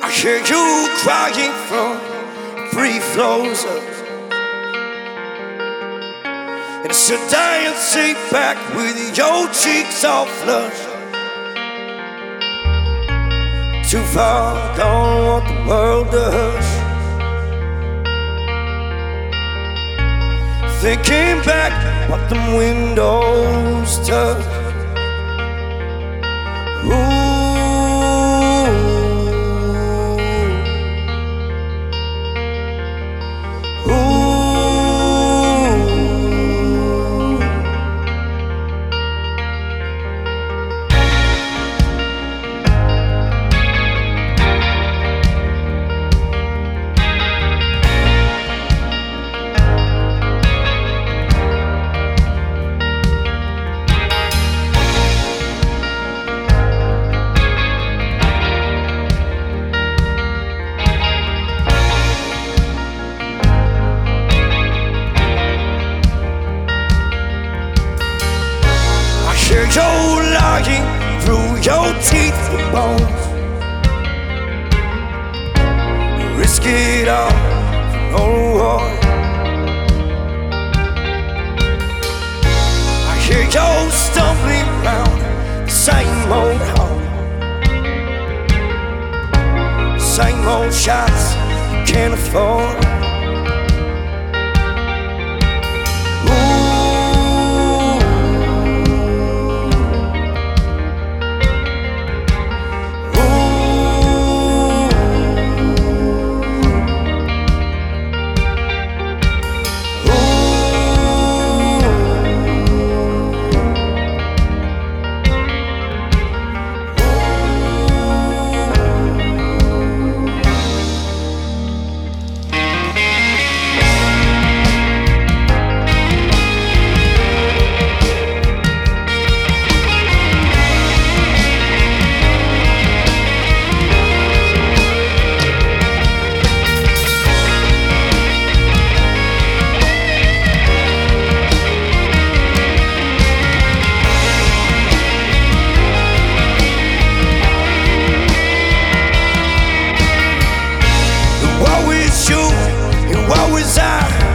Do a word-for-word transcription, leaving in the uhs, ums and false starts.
I hear you crying from three floors up, and sit down and sit back with your cheeks all flushed. Too far gone, want the world to hush. Thinking back what them windows touch. Ooh. Hear you lying through your teeth and bones. Risk it all for no reward. I hear you stumbling round the same old home, same old shots you can't afford. What was I?